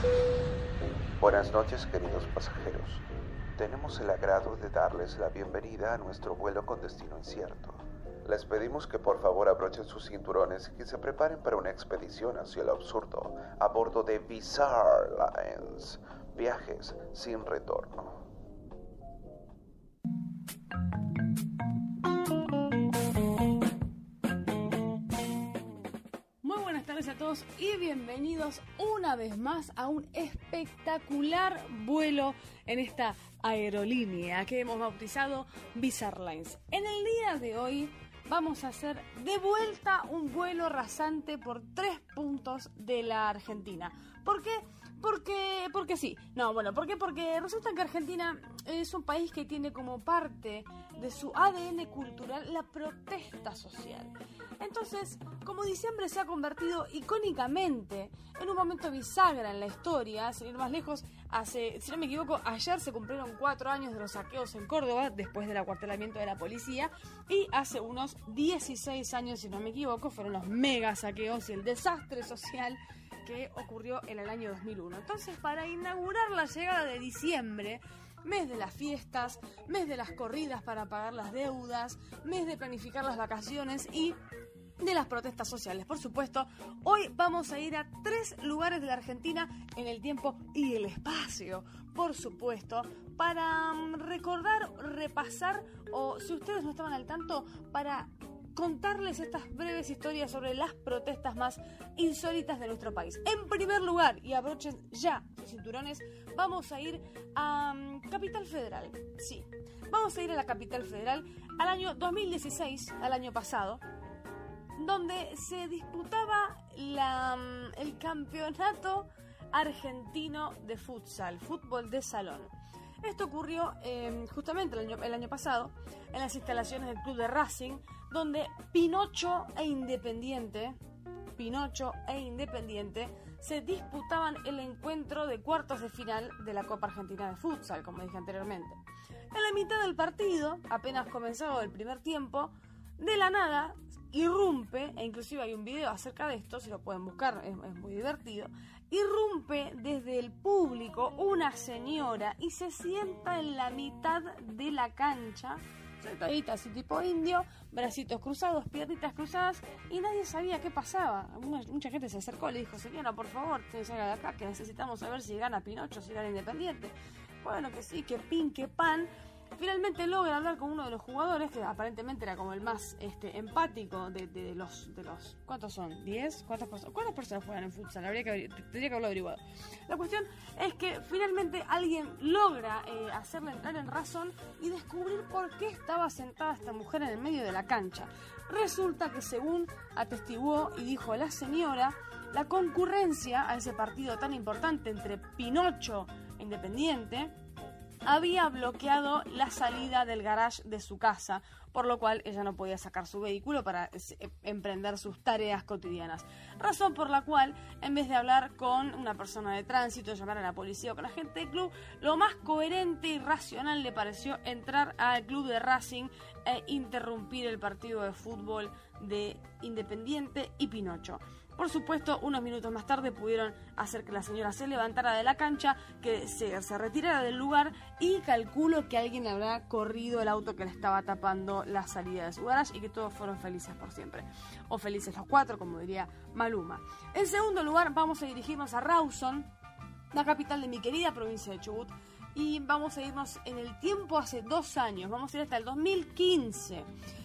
Buenas noches, queridos pasajeros. Tenemos el agrado de darles la bienvenida a nuestro vuelo con destino incierto. Les pedimos que por favor abrochen sus cinturones y que se preparen para una expedición hacia el absurdo a bordo de Bizarre Lines, viajes sin retorno. A todos y bienvenidos una vez más a un espectacular vuelo en esta aerolínea que hemos bautizado Bizarre Lines. En el día de hoy vamos a hacer de vuelta un vuelo rasante por 3 puntos de la Argentina. ¿Por qué? Porque sí. No, bueno, ¿por qué? Porque resulta que Argentina es un país que tiene como parte de su ADN cultural la protesta social. Entonces, como diciembre se ha convertido icónicamente en un momento bisagra en la historia, sin ir más lejos, si no me equivoco, ayer se cumplieron 4 años de los saqueos en Córdoba después del acuartelamiento de la policía, y hace unos 16 años, si no me equivoco, fueron los mega saqueos y el desastre social que ocurrió en el año 2001. Entonces, para inaugurar la llegada de diciembre, mes de las fiestas, mes de las corridas para pagar las deudas, mes de planificar las vacaciones y de las protestas sociales, por supuesto, hoy vamos a ir a 3 lugares de la Argentina en el tiempo y el espacio, por supuesto, para recordar, repasar, o si ustedes no estaban al tanto, para contarles estas breves historias sobre las protestas más insólitas de nuestro país. En primer lugar, y abrochen ya sus cinturones, vamos a ir a Capital Federal. Sí, vamos a ir a la Capital Federal al año 2016, al año pasado, donde se disputaba el campeonato argentino de futsal, fútbol de salón. Esto ocurrió justamente el año pasado en las instalaciones del club de Racing, donde Pinocho e Independiente se disputaban el encuentro de cuartos de final de la Copa Argentina de Futsal, como dije anteriormente. En la mitad del partido, apenas comenzado el primer tiempo, de la nada irrumpe, e inclusive hay un video acerca de esto, si lo pueden buscar, es muy divertido, irrumpe desde el público una señora y se sienta en la mitad de la cancha, sentadita así tipo indio, bracitos cruzados, piernitas cruzadas, y nadie sabía qué pasaba. Mucha gente se acercó y le dijo: señora, por favor, salga de acá, que necesitamos saber si gana Pinocho, si gana Independiente. Bueno, que sí, que pin, que pan. Finalmente logra hablar con uno de los jugadores, que aparentemente era como el más empático de los... ¿Cuántos son? ¿10? ¿Cuántas personas juegan en futsal? Tendría que haberlo averiguado. La cuestión es que finalmente alguien logra hacerle entrar en razón y descubrir por qué estaba sentada esta mujer en el medio de la cancha. Resulta que, según atestiguó y dijo la señora, la concurrencia a ese partido tan importante entre Pinocho e Independiente había bloqueado la salida del garage de su casa, por lo cual ella no podía sacar su vehículo para emprender sus tareas cotidianas. Razón por la cual, en vez de hablar con una persona de tránsito, llamar a la policía o con la gente del club, lo más coherente y racional le pareció entrar al club de Racing e interrumpir el partido de fútbol de Independiente y Pinocho. Por supuesto, unos minutos más tarde pudieron hacer que la señora se levantara de la cancha, que se retirara del lugar, y calculo que alguien habrá corrido el auto que le estaba tapando la salida de su garage y que todos fueron felices por siempre. O felices los 4, como diría Maluma. En segundo lugar, vamos a dirigirnos a Rawson, la capital de mi querida provincia de Chubut, y vamos a irnos en el tiempo hace 2 años, vamos a ir hasta el 2015.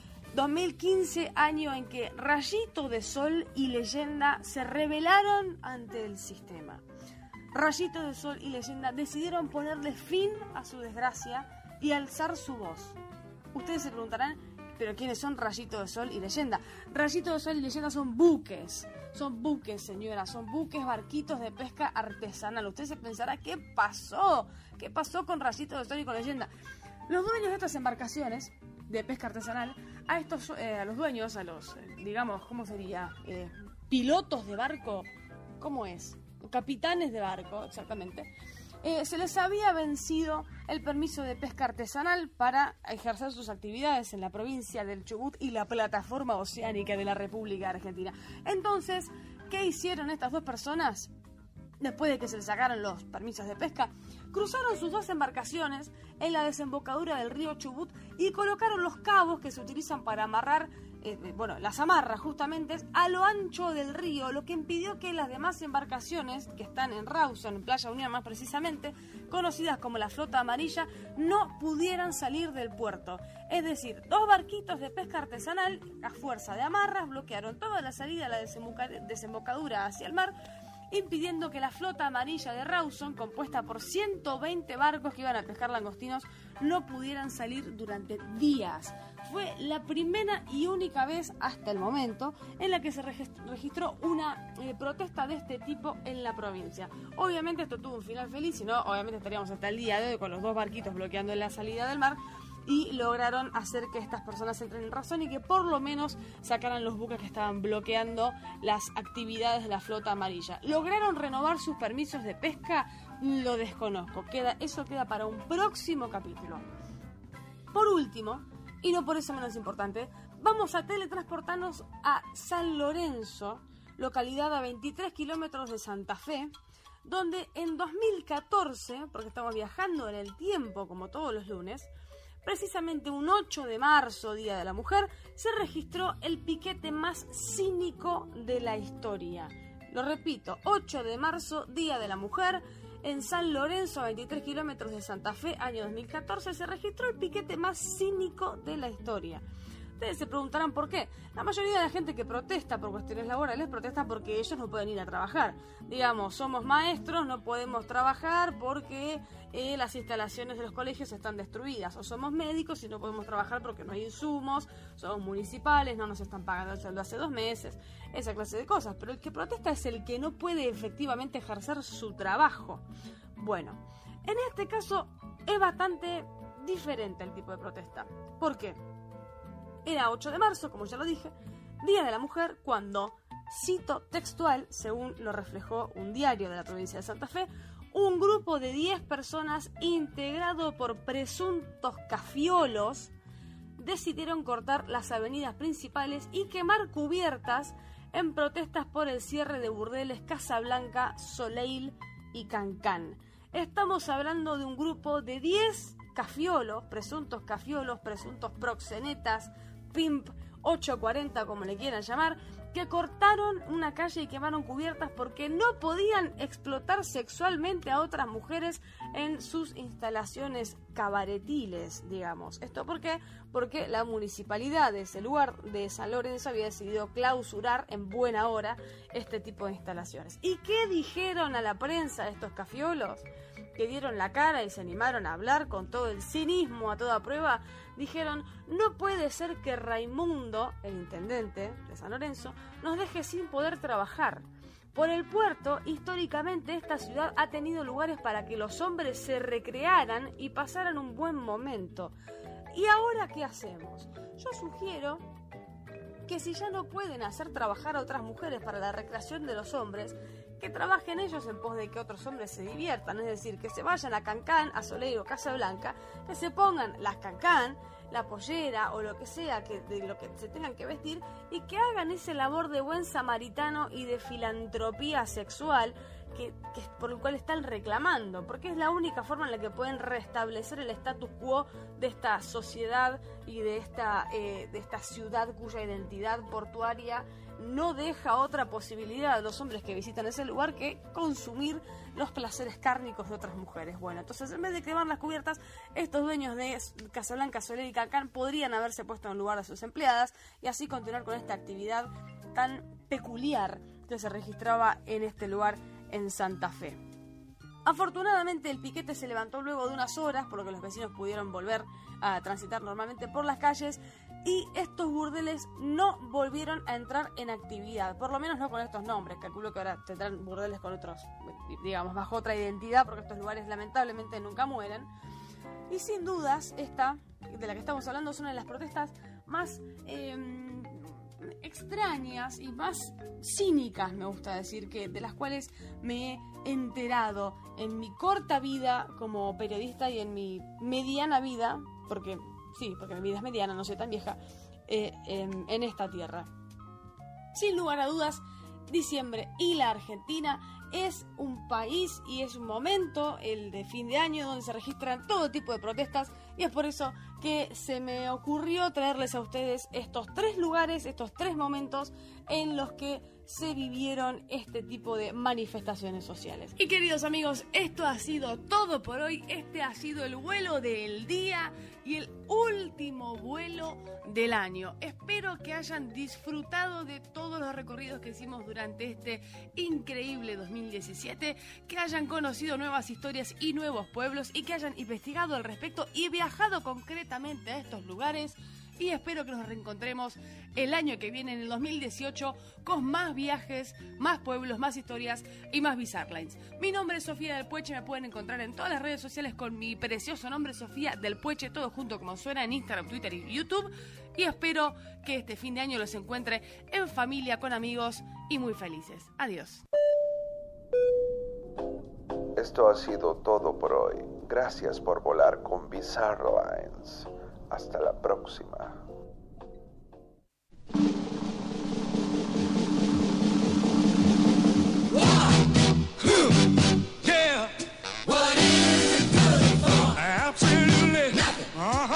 2015, año en que Rayito de Sol y Leyenda se rebelaron ante el sistema. Rayito de Sol y Leyenda decidieron ponerle fin a su desgracia y alzar su voz. Ustedes se preguntarán, ¿pero quiénes son Rayito de Sol y Leyenda? Rayito de Sol y Leyenda son buques, señora, son buques, barquitos de pesca artesanal. Usted se pensará, ¿qué pasó? ¿Qué pasó con Rayito de Sol y con Leyenda? Los dueños de estas embarcaciones de pesca artesanal, a los dueños, digamos, ¿cómo sería? Pilotos de barco, ¿cómo es? Capitanes de barco, exactamente. Se les había vencido el permiso de pesca artesanal para ejercer sus actividades en la provincia del Chubut y la plataforma oceánica de la República Argentina. Entonces, ¿qué hicieron estas dos personas? después de que se les sacaron los permisos de pesca, cruzaron sus 2 embarcaciones en la desembocadura del río Chubut y colocaron los cabos que se utilizan para amarrar, las amarras justamente, a lo ancho del río, lo que impidió que las demás embarcaciones, que están en Rawson, en Playa Unión más precisamente, conocidas como la Flota Amarilla, no pudieran salir del puerto. Es decir, 2 barquitos de pesca artesanal, a fuerza de amarras, bloquearon toda la salida a la desembocadura hacia el mar, impidiendo que la Flota Amarilla de Rawson, compuesta por 120 barcos que iban a pescar langostinos, no pudieran salir durante días. Fue la primera y única vez hasta el momento en la que se registró una protesta de este tipo en la provincia. Obviamente esto tuvo un final feliz, si no, obviamente estaríamos hasta el día de hoy con los 2 barquitos bloqueando la salida del mar, y lograron hacer que estas personas entren en razón y que por lo menos sacaran los buques que estaban bloqueando las actividades de la Flota Amarilla. ¿Lograron renovar sus permisos de pesca? Lo desconozco. Eso queda para un próximo capítulo. Por último, y no por eso menos importante, vamos a teletransportarnos a San Lorenzo, localidad a 23 kilómetros de Santa Fe, donde en 2014, porque estamos viajando en el tiempo como todos los lunes, precisamente un 8 de marzo, Día de la Mujer, se registró el piquete más cínico de la historia. Lo repito, 8 de marzo, Día de la Mujer, en San Lorenzo, a 23 kilómetros de Santa Fe, año 2014, se registró el piquete más cínico de la historia. Ustedes se preguntarán por qué. La mayoría de la gente que protesta por cuestiones laborales protesta porque ellos no pueden ir a trabajar. Digamos, somos maestros, no podemos trabajar porque las instalaciones de los colegios están destruidas. O somos médicos y no podemos trabajar porque no hay insumos. Somos municipales, no nos están pagando el sueldo hace 2 meses. Esa clase de cosas. Pero el que protesta es el que no puede efectivamente ejercer su trabajo. Bueno, en este caso es bastante diferente el tipo de protesta. ¿Por qué? Era 8 de marzo, como ya lo dije, Día de la Mujer, cuando, cito textual, según lo reflejó un diario de la provincia de Santa Fe, un grupo de 10 personas integrado por presuntos cafiolos decidieron cortar las avenidas principales y quemar cubiertas en protestas por el cierre de burdeles Casablanca, Soleil y Cancán. Estamos hablando de un grupo de 10 cafiolos, presuntos proxenetas, pimp, 840 como le quieran llamar, que cortaron una calle y quemaron cubiertas porque no podían explotar sexualmente a otras mujeres en sus instalaciones cabaretiles, digamos. ¿Esto por qué? Porque la municipalidad de ese lugar de San Lorenzo había decidido clausurar en buena hora este tipo de instalaciones. ¿Y qué dijeron a la prensa estos cafiolos? Que dieron la cara y se animaron a hablar con todo el cinismo a toda prueba. Dijeron: no puede ser que Raimundo, el intendente de San Lorenzo, nos deje sin poder trabajar. Por el puerto, históricamente esta ciudad ha tenido lugares para que los hombres se recrearan y pasaran un buen momento. ¿Y ahora qué hacemos? Yo sugiero que si ya no pueden hacer trabajar a otras mujeres para la recreación de los hombres, que trabajen ellos en pos de que otros hombres se diviertan, es decir, que se vayan a Cancán, a Soleil o Casablanca, que se pongan las Cancán, la pollera o lo que sea de lo que se tengan que vestir y que hagan ese labor de buen samaritano y de filantropía sexual que por el cual están reclamando, porque es la única forma en la que pueden restablecer el status quo de esta sociedad y de esta ciudad cuya identidad portuaria no deja otra posibilidad a los hombres que visitan ese lugar que consumir los placeres cárnicos de otras mujeres. Bueno, entonces en vez de quemar las cubiertas, estos dueños de Casablanca, Soleil y Cancán podrían haberse puesto en lugar de sus empleadas y así continuar con esta actividad tan peculiar que se registraba en este lugar en Santa Fe. Afortunadamente el piquete se levantó luego de unas horas, por lo que los vecinos pudieron volver a transitar normalmente por las calles y estos burdeles no volvieron a entrar en actividad, por lo menos no con estos nombres. Calculo que ahora tendrán burdeles con otros, digamos, bajo otra identidad, porque estos lugares lamentablemente nunca mueren. Y sin dudas, esta de la que estamos hablando es una de las protestas más extrañas y más cínicas, me gusta decir, que de las cuales me he enterado en mi corta vida como periodista y en mi mediana vida, porque mi vida es mediana, no soy tan vieja, en esta tierra. Sin lugar a dudas, diciembre y la Argentina es un país y es un momento, el de fin de año, donde se registran todo tipo de protestas, y es por eso que se me ocurrió traerles a ustedes estos 3 lugares, estos 3 momentos en los que se vivieron este tipo de manifestaciones sociales. Y queridos amigos, esto ha sido todo por hoy. Este ha sido el vuelo del día y el último vuelo del año. Espero que hayan disfrutado de todos los recorridos que hicimos durante este increíble 2017, que hayan conocido nuevas historias y nuevos pueblos y que hayan investigado al respecto y viajado concretamente a estos lugares. Y espero que nos reencontremos el año que viene, en el 2018, con más viajes, más pueblos, más historias y más Bizarrelines. Mi nombre es Sofía del Pueche, me pueden encontrar en todas las redes sociales con mi precioso nombre, Sofía del Pueche, todo junto como suena, en Instagram, Twitter y YouTube. Y espero que este fin de año los encuentre en familia, con amigos y muy felices. Adiós. Esto ha sido todo por hoy. Gracias por volar con Bizarrelines. Hasta la próxima. Yeah. What is it good for? Absolutely nothing.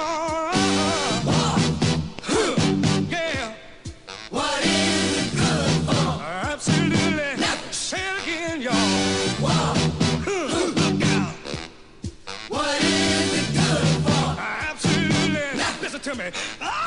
Yeah. What is it good for? Absolutely nothing. Say it again, y'all. Look out. What is it good for? Absolutely nothing. Listen to me.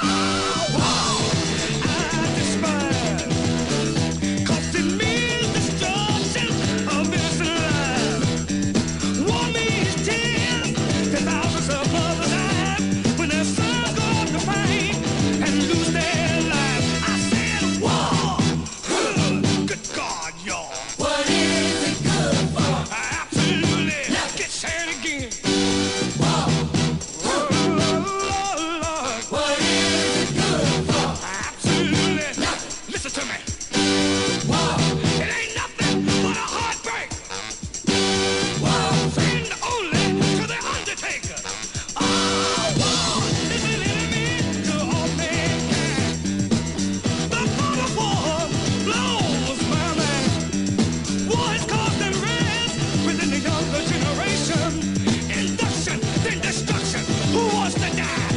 I despise. 'Cause it means destruction of innocent lives. War means tears, and thousands of mothers die when their sons go up to fight and lose their lives. I said war. Good God, y'all. What is it good for? Absolutely. Get said again. War. Lord. What is it good for? Absolutely. Listen to me. It ain't nothing but a heartbreak. Friend only to the undertaker. War is an enemy to all mankind. The thought of war blows my mind. War is causing rest within the younger generation. Induction, then destruction. Who wants to die?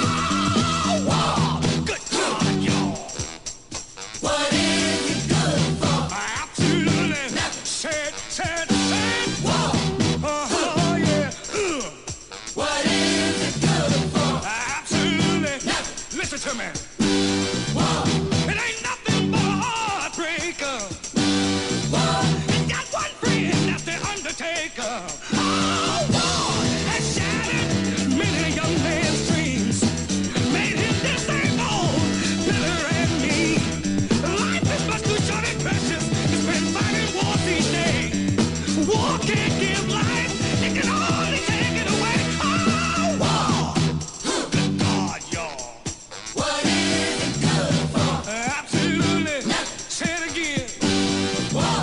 War. Good God, y'all. What is it good for? Absolutely. Said. War. Yeah. What is it good for? Absolutely. Listen to me. War. It ain't nothing but a heartbreaker. War. It's got one friend, that's the undertaker. War has shattered many young man's dreams. Made him disabled, bitter and mean. Life is much too short and precious to spend fighting wars each day. War can't give life, it can only take it away. War. Good God, y'all. What is it good for? Absolutely. Say it again. War.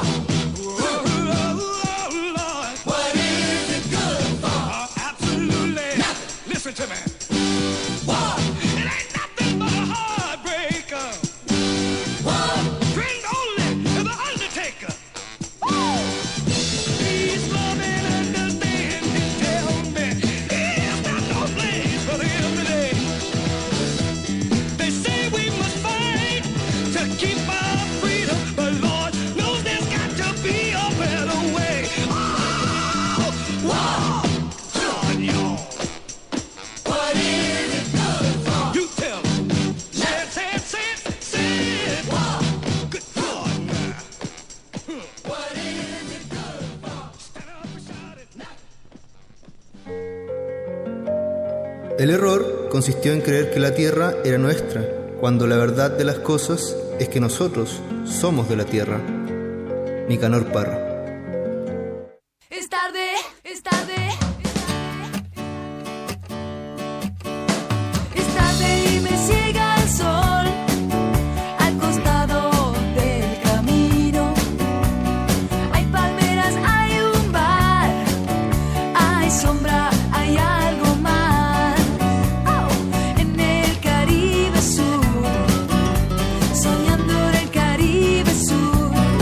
Lord. What is it good for? Absolutely. Listen to me. War. It ain't nothing but a heartbreaker. War. Friend only to the undertaker. Please love and understand and tell me, is there no place for them today? They say we must fight to keep our freedom, but Lord knows there's got to be a better way. War. God, y'all. What is it good for? You tell me. Say it. War. Good God, now. What is it good for? Stand up and shout it. El error consistió en creer que la tierra era nuestra, cuando la verdad de las cosas es que nosotros somos de la tierra. Nicanor Parra. Es tarde, es tarde. Es tarde y me ciega el sol al costado del camino. Hay palmeras, hay un bar, hay sombra, hay algo más. En el Caribe Sur, soñando en el Caribe Sur.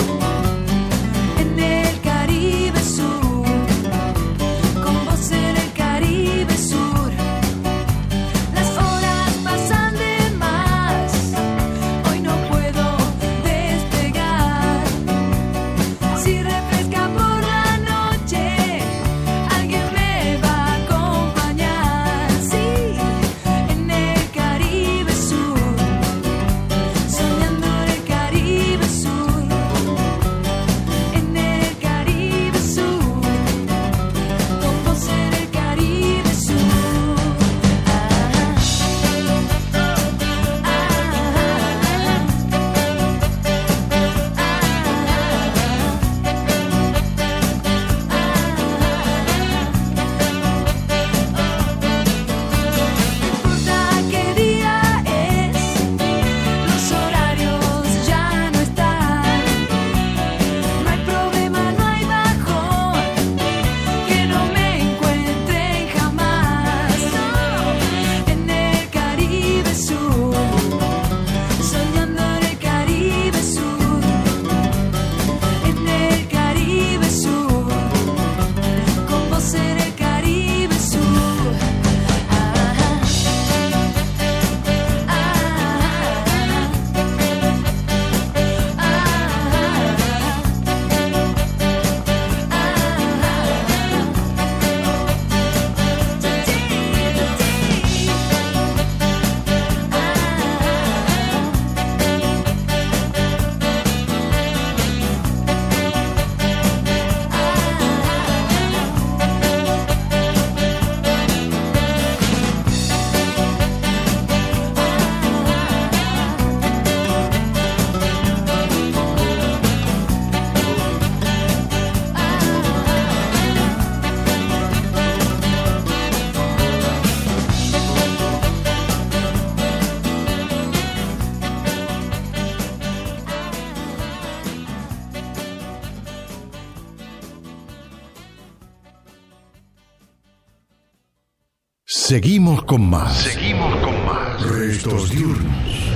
Seguimos con más. Restos diurnos.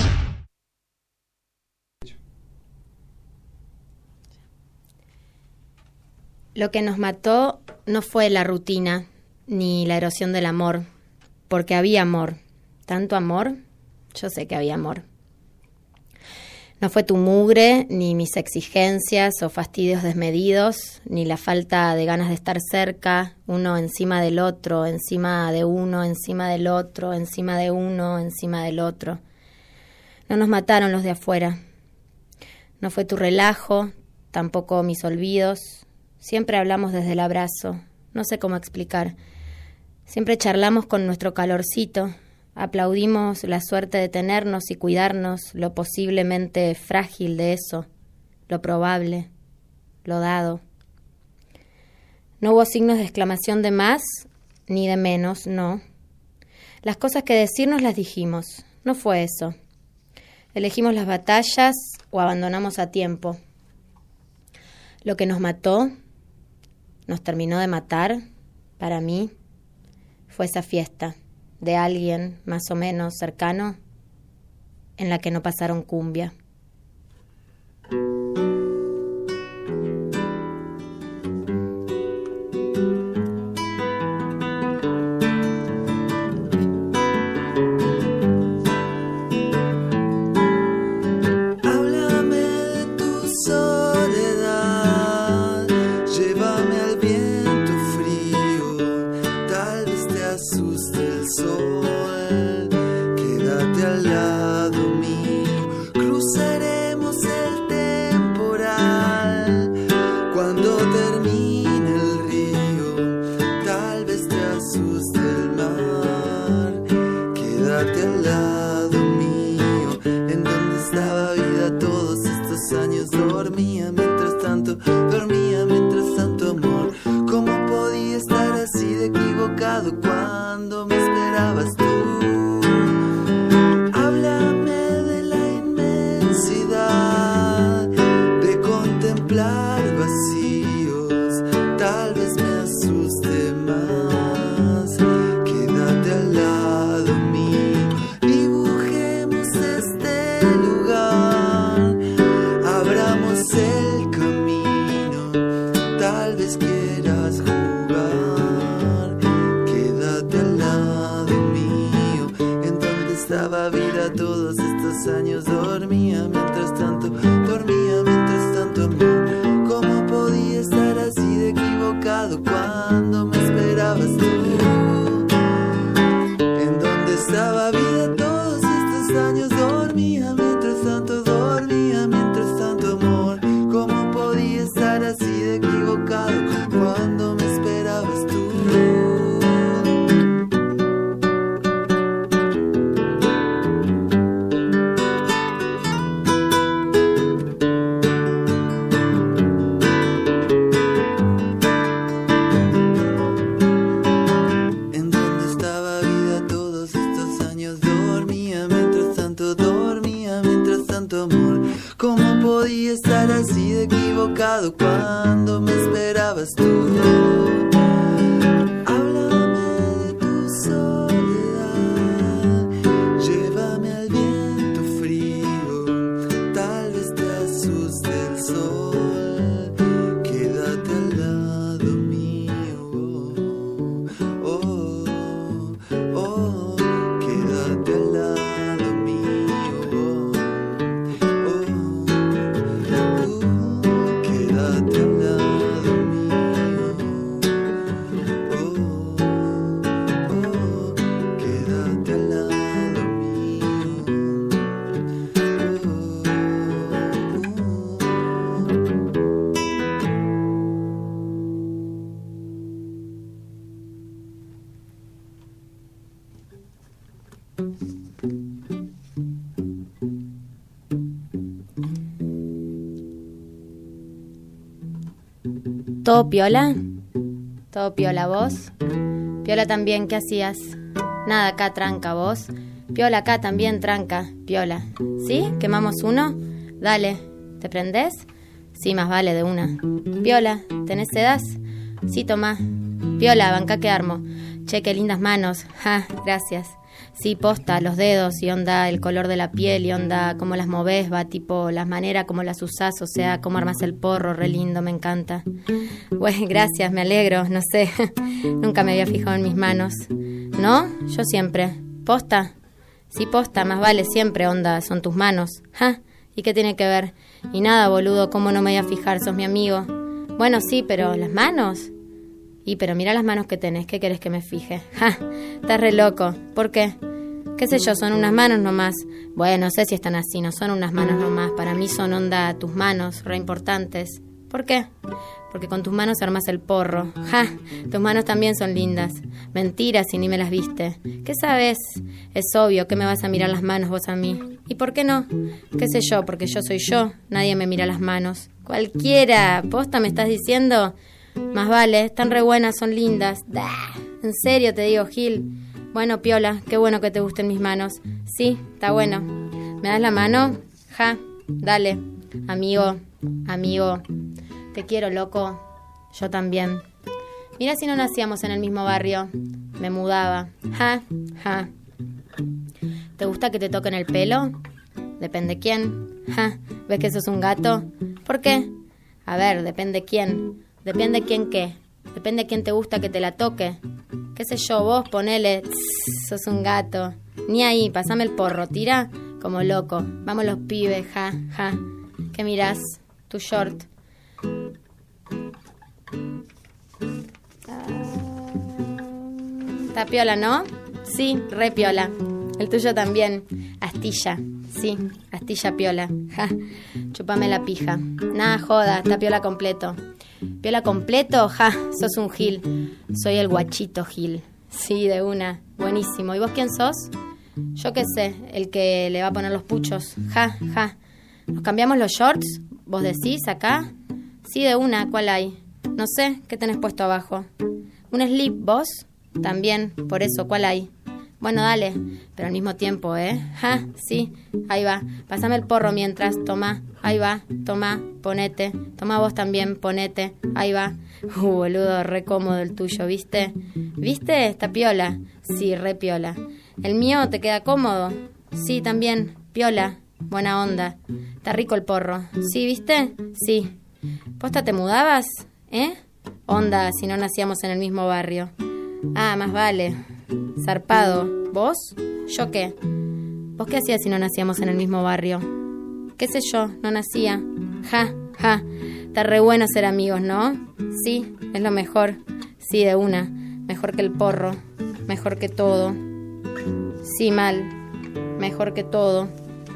Lo que nos mató no fue la rutina ni la erosión del amor, porque había amor. ¿Tanto amor? Yo sé que había amor. No fue tu mugre, ni mis exigencias o fastidios desmedidos, ni la falta de ganas de estar cerca, uno encima del otro, encima de uno, encima del otro, encima de uno, encima del otro. No nos mataron los de afuera. No fue tu relajo, tampoco mis olvidos. Siempre hablamos desde el abrazo, no sé cómo explicar. Siempre charlamos con nuestro calorcito, aplaudimos la suerte de tenernos y cuidarnos, lo posiblemente frágil de eso, lo probable, lo dado. No hubo signos de exclamación de más ni de menos, no. Las cosas que decirnos las dijimos, no fue eso. Elegimos las batallas o abandonamos a tiempo. Lo que nos mató, nos terminó de matar, para mí, fue esa fiesta de alguien más o menos cercano en la que no pasaron cumbia. Cuando me esperabas tú, háblame de la inmensidad de contemplar vacíos, tal vez me asuste más, quédate al lado mío, dibujemos este lugar, abramos el camino, tal vez quieras jugar. Estaba vida todos estos años, dormía mientras tanto amor. ¿Cómo podía estar así de equivocado cuando me esperabas tú? ¿En dónde estaba vida todos estos años? Dormía mientras tanto amor. ¿Cómo podía estar así de equivocado cuando me esperabas tú? Podía estar así de equivocado cuando me esperabas tú. Háblame de tu soledad, llévame al viento frío, tal vez te asuste el sol, quédate al lado mío, oh, oh, quédate al lado mío. ¿Todo piola? ¿Todo piola vos? Piola también, ¿qué hacías? Nada acá, tranca, vos. Piola acá también, tranca, piola. ¿Sí? ¿Quemamos uno? Dale, ¿te prendés? Sí, más vale de una. Piola, ¿tenés sedas? Sí, tomá. Piola, banca que armo. Che, qué lindas manos. Ja, gracias. Sí, posta, los dedos y onda el color de la piel y onda cómo las movés, va, tipo las maneras como las usás, o sea, cómo armas el porro, re lindo, me encanta. Bueno, gracias, me alegro, no sé, nunca me había fijado en mis manos. ¿No? Yo siempre. ¿Posta? Sí, posta, más vale siempre, onda, son tus manos. Ja, ¿y qué tiene que ver? Y nada, boludo, ¿cómo no me voy a fijar? Sos mi amigo. Bueno, sí, pero ¿las manos? Y pero mira las manos que tenés, ¿qué querés que me fije? ¡Ja! Estás re loco. ¿Por qué? ¿Qué sé yo? Son unas manos nomás. Bueno, no sé si están así, no son unas manos nomás. Para mí son onda tus manos, re importantes. ¿Por qué? Porque con tus manos armas el porro. ¡Ja! Tus manos también son lindas. Mentiras si ni me las viste. ¿Qué sabes? Es obvio que me vas a mirar las manos vos a mí. ¿Y por qué no? ¿Qué sé yo? Porque yo soy yo. Nadie me mira las manos. Cualquiera. ¿Posta me estás diciendo? Más vale, están re buenas, son lindas. ¡Dah! En serio te digo, Gil. Bueno, piola, qué bueno que te gusten mis manos. Sí, está bueno. ¿Me das la mano? Ja, dale. Amigo, amigo. Te quiero, loco. Yo también. Mira si no nacíamos en el mismo barrio. Me mudaba. Ja, ja. ¿Te gusta que te toquen el pelo? Depende quién. Ja, ¿ves que sos un gato? ¿Por qué? A ver, depende quién. Depende quién qué. Depende quién te gusta que te la toque. Qué sé yo, vos ponele. Sos un gato. Ni ahí, pasame el porro. Tira como loco. Vamos los pibes, ja, ja. ¿Qué mirás? Tu short. Está piola, ¿no? Sí, re piola. El tuyo también. Astilla. Sí, astilla piola. Ja. Chupame la pija. Nada, joda, está piola completo. ¿Piola completo? Ja, sos un Gil. Soy el guachito Gil. Sí, de una. Buenísimo. ¿Y vos quién sos? Yo qué sé, el que le va a poner los puchos. Ja, ja. ¿Nos cambiamos los shorts? ¿Vos decís acá? Sí, de una. ¿Cuál hay? No sé, ¿qué tenés puesto abajo? ¿Un slip, vos? También, por eso, ¿cuál hay? Bueno, dale, pero al mismo tiempo, ¿eh? Ja, sí, ahí va. Pásame el porro mientras, toma, ahí va, toma, ponete. Toma vos también, ponete, ahí va. Boludo, re cómodo el tuyo, ¿viste? ¿Viste? Está piola. Sí, re piola. ¿El mío te queda cómodo? Sí, también, piola, buena onda. Está rico el porro. ¿Sí, viste? Sí. ¿Posta te mudabas? ¿Eh? Onda, si no nacíamos en el mismo barrio. Ah, más vale. Zarpado. ¿Vos? ¿Yo qué? ¿Vos qué hacías si no nacíamos en el mismo barrio? ¿Qué sé yo? No nacía. Ja, ja. Está re bueno ser amigos, ¿no? Sí, es lo mejor. Sí, de una. Mejor que el porro. Mejor que todo. Sí, mal. Mejor que todo.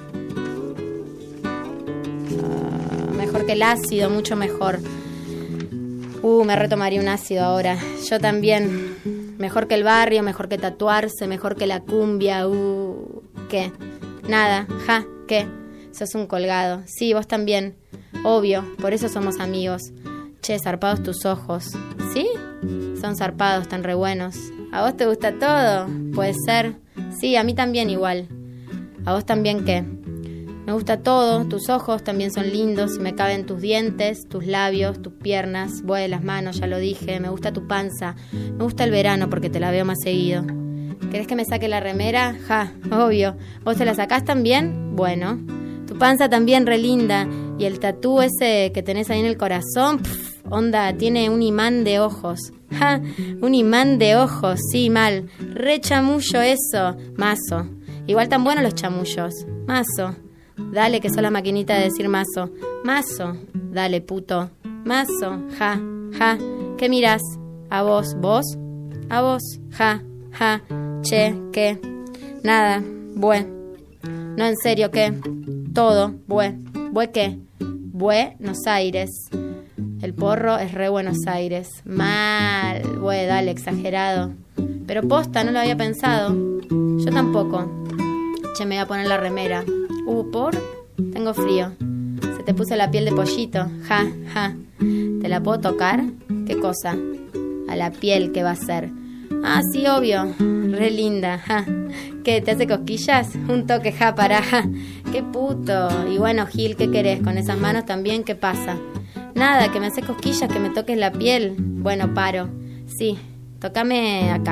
Mejor que el ácido, mucho mejor. Me retomaría un ácido ahora. Yo también. Mejor que el barrio, mejor que tatuarse, mejor que la cumbia. ¿Qué? Nada. Ja, ¿qué? Sos un colgado. Sí, vos también. Obvio, por eso somos amigos. Che, zarpados tus ojos. ¿Sí? Son zarpados, tan re buenos. ¿A vos te gusta todo? Puede ser. Sí, a mí también igual. ¿A vos también qué? Me gusta todo, tus ojos también son lindos, me caben tus dientes, tus labios, tus piernas, las manos, ya lo dije, me gusta tu panza, me gusta el verano porque te la veo más seguido. ¿Querés que me saque la remera? Ja, obvio. ¿Vos te la sacás también? Bueno. Tu panza también re linda, y el tatú ese que tenés ahí en el corazón, onda, tiene un imán de ojos. Ja, un imán de ojos, sí, mal. Re chamullo eso, mazo. Igual tan buenos los chamullos, mazo. Dale, que sos la maquinita de decir mazo. Mazo. Dale, puto. Mazo. Ja, ja. ¿Qué mirás? A vos. ¿Vos? A vos. Ja, ja. Che, ¿qué? Nada. Bue. No, en serio, ¿qué? Todo. Bue. ¿Bue qué? Buenos Aires. El porro es re Buenos Aires. Mal. Bue, dale, exagerado. Pero posta, no lo había pensado. Yo tampoco. Che, me voy a poner la remera. ¿Por? Tengo frío. Se te puso la piel de pollito. Ja, ja. ¿Te la puedo tocar? ¿Qué cosa? A la piel, ¿qué va a ser? Ah, sí, obvio. Re linda. Ja. ¿Qué? ¿Te hace cosquillas? Un toque, ja, para. Ja. ¡Qué puto! Y bueno, Gil, ¿qué querés? ¿Con esas manos también? ¿Qué pasa? Nada, que me hace cosquillas, que me toques la piel. Bueno, paro. Sí, tócame acá.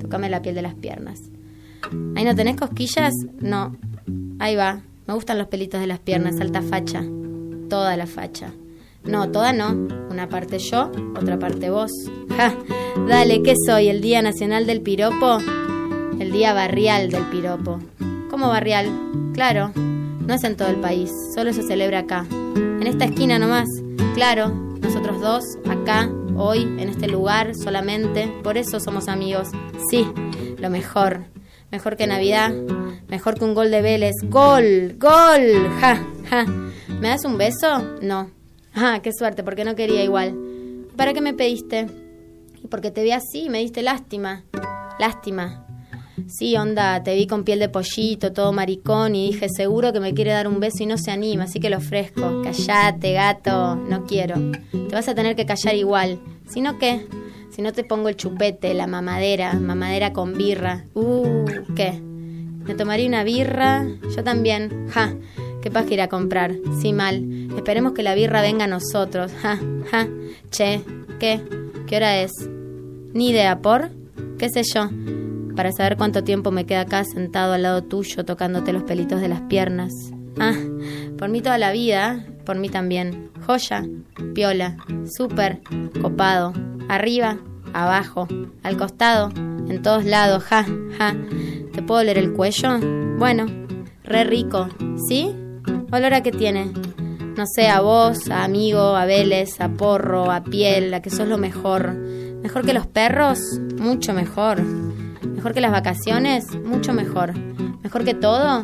Tócame la piel de las piernas. ¿Ahí no tenés cosquillas? No. Ahí va. Me gustan los pelitos de las piernas, alta facha. Toda la facha. No, toda no. Una parte yo, otra parte vos. ¡Ja! Dale, ¿qué soy? ¿El Día Nacional del Piropo? El Día Barrial del Piropo. ¿Cómo barrial? Claro, no es en todo el país, solo se celebra acá. En esta esquina nomás. Claro, nosotros dos, acá, hoy, en este lugar, solamente. Por eso somos amigos. Sí, lo mejor. Mejor que Navidad. Mejor que un gol de Vélez. ¡Gol! ¡Gol! ¡Ja! ¡Ja! ¿Me das un beso? No. Ah, qué suerte, porque no quería igual. ¿Para qué me pediste? Y porque te vi así y me diste lástima. Lástima. Sí, onda, te vi con piel de pollito, todo maricón, y dije, seguro que me quiere dar un beso y no se anima, así que lo ofrezco. Callate, gato, no quiero. Te vas a tener que callar igual. Si no, ¿qué? Si no te pongo el chupete, la mamadera con birra. ¿Qué? ¿Me tomaría una birra? Yo también. Ja, qué paja ir a comprar. Sí, mal. Esperemos que la birra venga a nosotros. Ja, ja. Che, ¿qué? ¿Qué hora es? Ni idea, ¿por? ¿Qué sé yo? Para saber cuánto tiempo me queda acá sentado al lado tuyo, tocándote los pelitos de las piernas. Ah, por mí toda la vida, por mí también. Joya, piola, súper, copado. Arriba, abajo, al costado, en todos lados, ja, ja. ¿Te puedo oler el cuello? Bueno, re rico, ¿sí? ¿Olor a qué tiene? No sé, a vos, a amigo, a Vélez, a porro, a piel, a que sos lo mejor. ¿Mejor que los perros? Mucho mejor. ¿Mejor que las vacaciones? Mucho mejor. ¿Mejor que todo?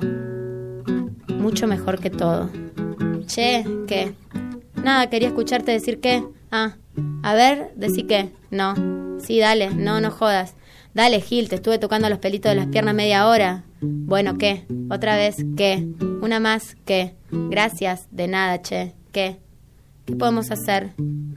Mucho mejor que todo. Che, ¿qué? Nada, quería escucharte decir qué. Ah, a ver, decí qué. No. Sí, dale, no jodas. Dale, Gil, te estuve tocando los pelitos de las piernas media hora. Bueno, ¿qué? Otra vez, ¿qué? Una más, ¿qué? Gracias, de nada, che. ¿Qué? ¿Qué podemos hacer?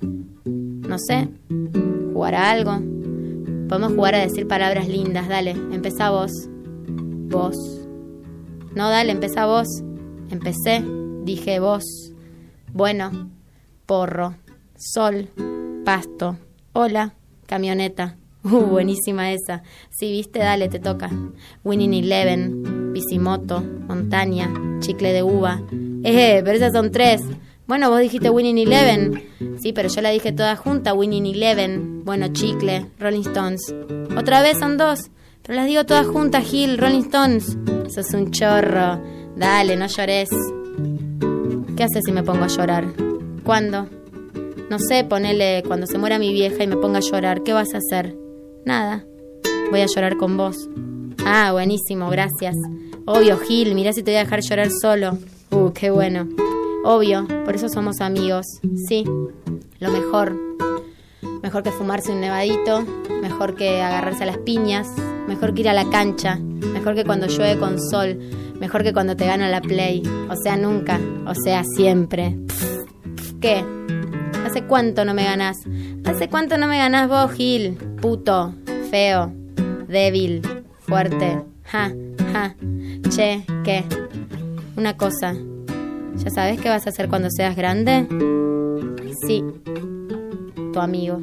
No sé. ¿Jugar a algo? Podemos jugar a decir palabras lindas, dale, empezá vos. Vos. No, dale, empezá vos. Empecé, dije vos. Bueno, porro, sol, pasto, hola, camioneta. Buenísima esa. Sí, viste, dale, te toca. Winning Eleven, Pisimoto, montaña, chicle de uva. Pero esas son 3. Bueno, vos dijiste Winning Eleven. Sí, pero yo la dije toda junta, Winning Eleven. Bueno, chicle, Rolling Stones. Otra vez son 2. Pero las digo todas juntas, Gil, Rolling Stones. Sos un chorro. Dale, no llores. ¿Qué haces si me pongo a llorar? ¿Cuándo? No sé, ponele cuando se muera mi vieja y me ponga a llorar. ¿Qué vas a hacer? Nada. Voy a llorar con vos. Ah, buenísimo, gracias. Obvio, Gil, mirá si te voy a dejar llorar solo. Qué bueno. Obvio, por eso somos amigos. Sí, lo mejor. Mejor que fumarse un nevadito, mejor que agarrarse a las piñas, mejor que ir a la cancha, mejor que cuando llueve con sol, mejor que cuando te gana la play. O sea, nunca, o sea, siempre. ¿Qué? ¿Hace cuánto no me ganás? ¿Hace cuánto no me ganás vos, Gil? Puto, feo, débil, fuerte. Ja, ja. Che, ¿qué? Una cosa. ¿Ya sabes qué vas a hacer cuando seas grande? Sí, tu amigo.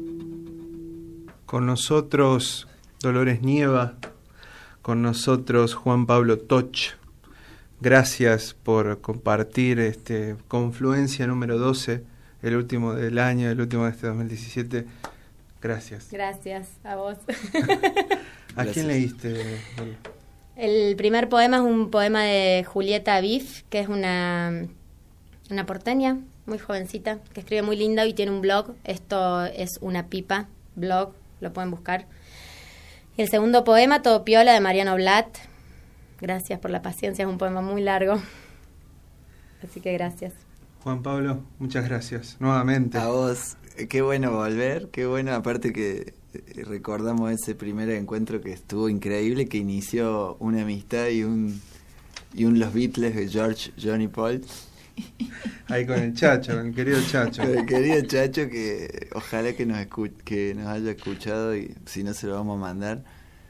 Con nosotros Dolores Nieva, con nosotros Juan Pablo Toch. Gracias por compartir Confluencia número 12, el último del año, el último de este 2017. Gracias. Gracias, a vos. ¿A quién leíste? El primer poema es un poema de Julieta Biff, que es una porteña, muy jovencita, que escribe muy lindo y tiene un blog. Esto es Una Pipa, blog, lo pueden buscar. Y el segundo poema, Todo Piola, de Mariano Blatt. Gracias por la paciencia, es un poema muy largo. Así que gracias. Juan Pablo, muchas gracias, nuevamente. A vos, qué bueno volver, qué bueno, aparte que recordamos ese primer encuentro que estuvo increíble, que inició una amistad y un Los Beatles de George, John y Paul. Ahí con el Chacho, con el querido Chacho. El querido Chacho, que ojalá que nos haya escuchado, y si no se lo vamos a mandar.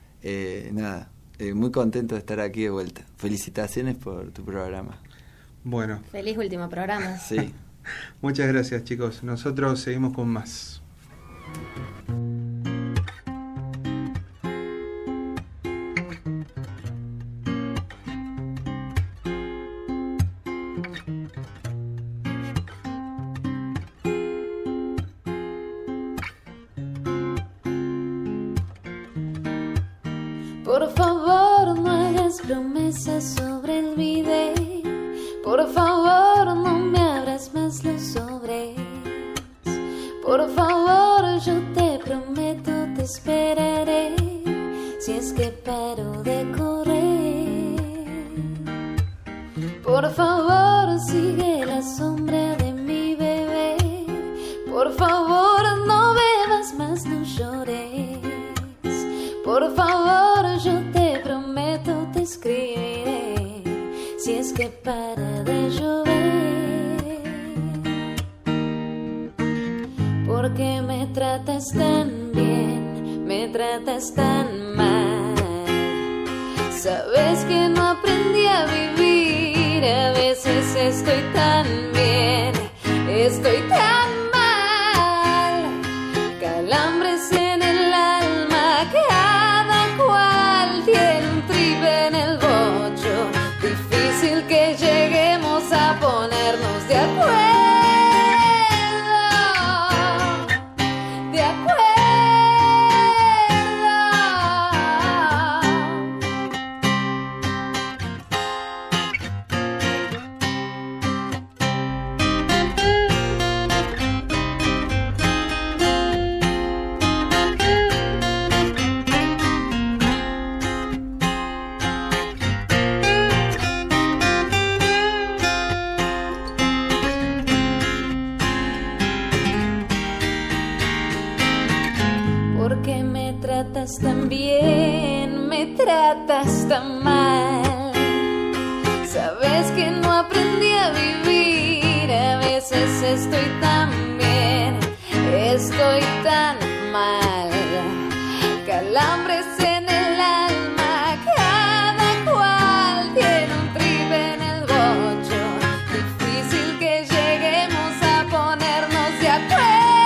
Muy contento de estar aquí de vuelta. Felicitaciones por tu programa. Bueno. Feliz último programa. Sí. Muchas gracias, chicos. Nosotros seguimos con más. Por favor, no hagas promesas sobre el bidet. Por favor, no me abras más los sobres. Por favor, yo te prometo, te esperaré. Si es que paro de correr. Por favor, sigue la sombra de mi bebé. Por favor, no bebas más, no llores. Por favor, yo te prometo, te escribiré. Si es que para de llover. Porque me tratas tan bien, me tratas tan mal. Sabes que no aprendí a vivir. A veces estoy tan bien, estoy tan mal. Calambres en el alma, cada cual tiene un tripe en el bocho. Difícil que lleguemos a ponernos de acuerdo. De acuerdo. Porque me tratas tan bien, me tratas tan mal. Sabes que no aprendí a vivir. A veces estoy tan bien, estoy tan mal. Calambres en el alma, cada cual tiene un tripe en el bocho. Difícil que lleguemos a ponernos de acuerdo.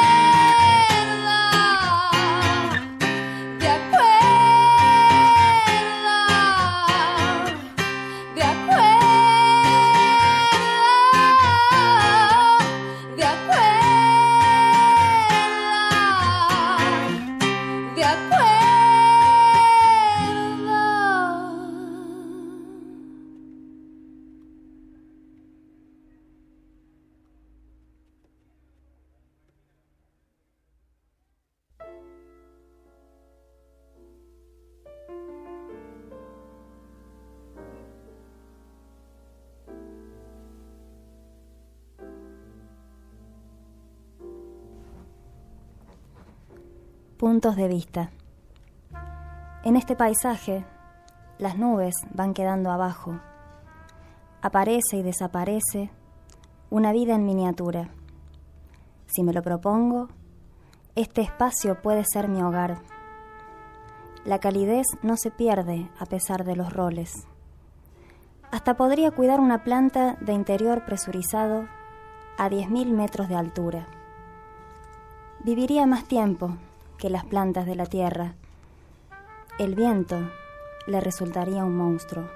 Puntos de vista. En este paisaje, las nubes van quedando abajo. Aparece y desaparece una vida en miniatura. Si me lo propongo, este espacio puede ser mi hogar. La calidez no se pierde a pesar de los roles. Hasta podría cuidar una planta de interior presurizado a 10.000 metros de altura. Viviría más tiempo que las plantas de la tierra. El viento le resultaría un monstruo.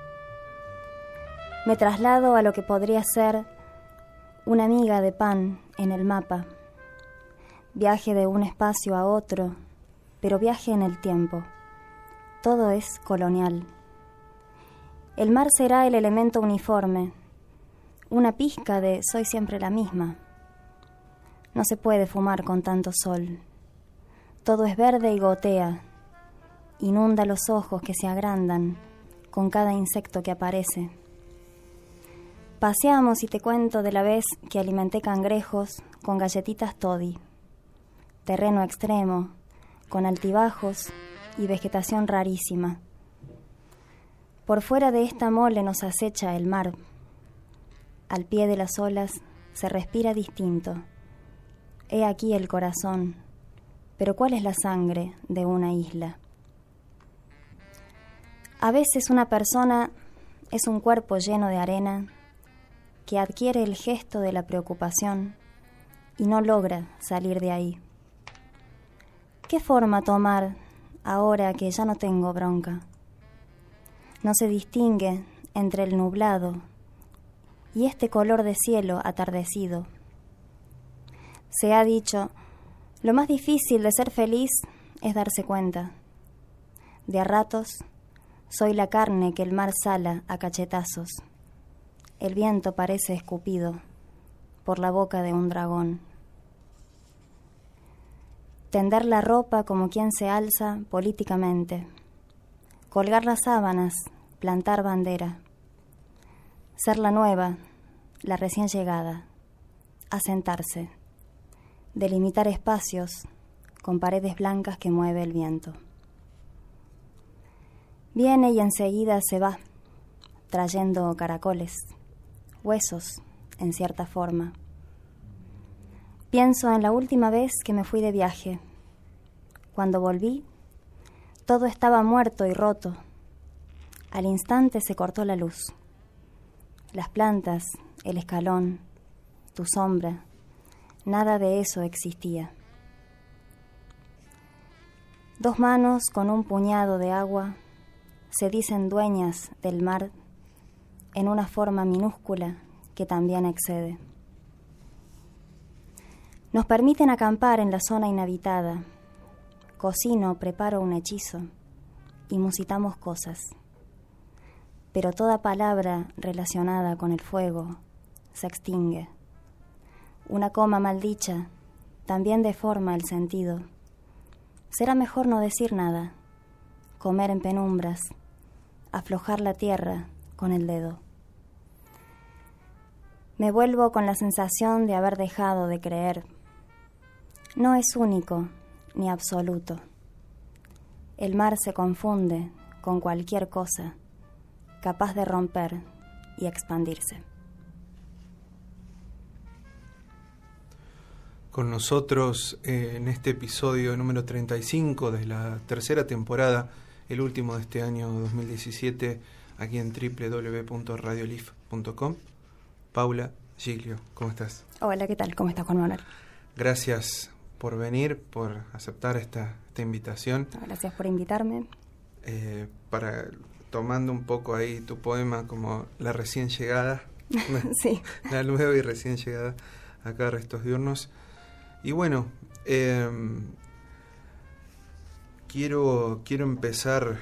Me traslado a lo que podría ser una miga de pan en el mapa. Viaje de un espacio a otro, pero viaje en el tiempo. Todo es colonial. El mar será el elemento uniforme, una pizca de soy siempre la misma. No se puede fumar con tanto sol. Todo es verde y gotea, inunda los ojos que se agrandan con cada insecto que aparece. Paseamos y te cuento de la vez que alimenté cangrejos con galletitas Toddy. Terreno extremo, con altibajos y vegetación rarísima. Por fuera de esta mole nos acecha el mar. Al pie de las olas se respira distinto. He aquí el corazón. Pero ¿cuál es la sangre de una isla? A veces una persona es un cuerpo lleno de arena que adquiere el gesto de la preocupación y no logra salir de ahí. ¿Qué forma tomar ahora que ya no tengo bronca? No se distingue entre el nublado y este color de cielo atardecido. Se ha dicho, lo más difícil de ser feliz es darse cuenta. De a ratos Soy la carne que el mar sala a cachetazos. El viento parece escupido por la boca de un dragón. Tender la ropa como quien se alza políticamente. Colgar las sábanas, plantar bandera. Ser la nueva, la recién llegada. Asentarse. Delimitar espacios con paredes blancas que mueve el viento. Viene y enseguida se va, trayendo caracoles, huesos, en cierta forma. Pienso en la última vez que me fui de viaje. Cuando volví, todo estaba muerto y roto. Al instante se cortó la luz. Las plantas, el escalón, tu sombra, nada de eso existía. 2 manos con un puñado de agua se dicen dueñas del mar en una forma minúscula que también excede. Nos permiten acampar en la zona inhabitada. Cocino, preparo un hechizo y musitamos cosas. Pero toda palabra relacionada con el fuego se extingue. Una coma maldicha también deforma el sentido. Será mejor no decir nada, comer en penumbras, aflojar la tierra con el dedo. Me vuelvo con la sensación de haber dejado de creer. No es único ni absoluto. El mar se confunde con cualquier cosa, capaz de romper y expandirse. Con nosotros en este episodio número 35 de la tercera temporada, el último de este año 2017, aquí en www.radiolif.com, Paula Giglio. ¿Cómo estás? Hola, ¿qué tal? ¿Cómo estás, Juan Manuel? Gracias por venir, por aceptar esta invitación. Gracias por invitarme. Tomando un poco ahí tu poema como la recién llegada, sí. La nueva y recién llegada acá a Restos Diurnos. Y bueno, quiero empezar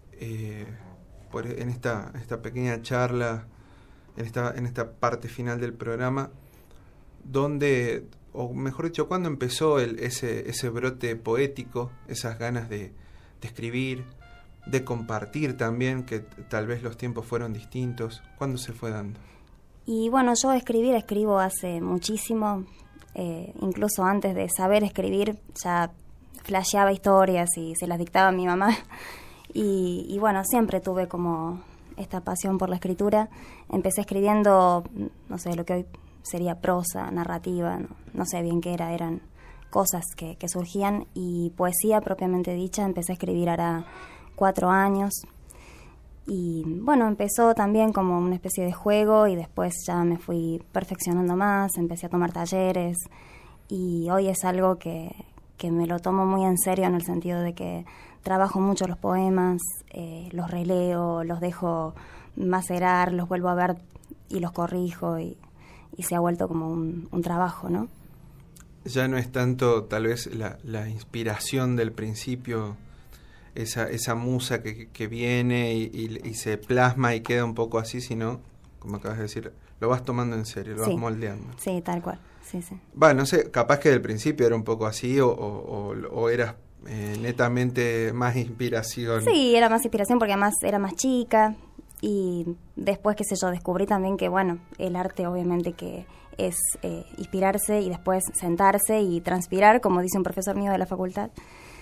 en esta pequeña charla, en esta parte final del programa, donde, o mejor dicho, cuando empezó ese brote poético, esas ganas de escribir, de compartir también, que tal vez los tiempos fueron distintos. ¿Cuándo se fue dando? Y bueno, yo escribo hace muchísimo, incluso antes de saber escribir, ya flasheaba historias y se las dictaba a mi mamá. Y bueno, siempre tuve como esta pasión por la escritura. Empecé escribiendo, no sé, lo que hoy sería prosa, narrativa, no sé bien qué era, eran cosas que surgían, y poesía propiamente dicha empecé a escribir hará 4 años. Y bueno, empezó también como una especie de juego y después ya me fui perfeccionando más, empecé a tomar talleres y hoy es algo que me lo tomo muy en serio, en el sentido de que trabajo mucho los poemas, los releo, los dejo macerar, los vuelvo a ver y los corrijo y se ha vuelto como un trabajo, ¿no? Ya no es tanto tal vez la inspiración del principio, esa musa que viene y se plasma y queda un poco así, sino, como acabas de decir, lo vas tomando en serio, lo vas moldeando. Sí, tal cual, sí. No sé, capaz que del principio era un poco así o eras netamente más inspiración. Sí, era más inspiración porque además era más chica y después, qué sé yo, descubrí también que, bueno, el arte obviamente que es inspirarse y después sentarse y transpirar, como dice un profesor mío de la facultad.